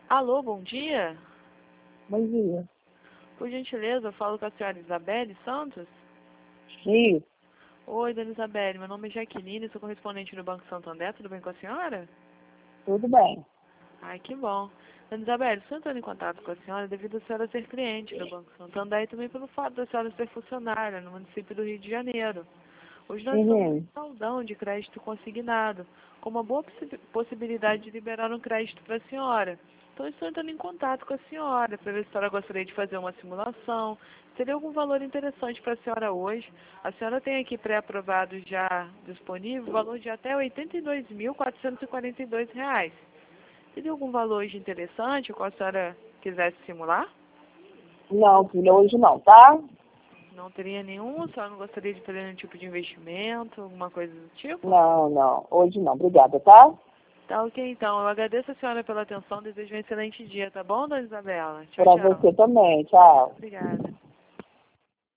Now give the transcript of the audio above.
Alô, bom dia. Bom dia. Por gentileza, eu falo com a senhora Isabelle Santos. Sim, Oi, dona Isabelle, meu nome é Jaqueline, sou correspondente do Banco Santander, tudo bem com a senhora? tudo bem. Ai, que bom. Dona Isabelle, estou entrando em contato com a senhora devido a senhora ser cliente do Banco Santander e também pelo fato da senhora ser funcionária no município do Rio de Janeiro. Hoje nós estamos em Uhum. saldão de crédito consignado, com uma boa possibilidade de liberar um crédito para a senhora. Então, eu estou entrando em contato com a senhora para ver se a senhora gostaria de fazer uma simulação. Seria algum valor interessante para a senhora hoje? A senhora tem aqui pré-aprovado já disponível o valor de até R$ 82.442. Teria algum valor hoje interessante qual a senhora quisesse simular? Não, filha, hoje não, tá? Não teria nenhum? A senhora não gostaria de fazer nenhum tipo de investimento, alguma coisa do tipo? Não, não, hoje não. Obrigada, tá? Tá ok, então. Eu agradeço a senhora pela atenção. Desejo um excelente dia, tá bom, dona Isabela? Tchau, Pra tchau. você também, tchau. Obrigada.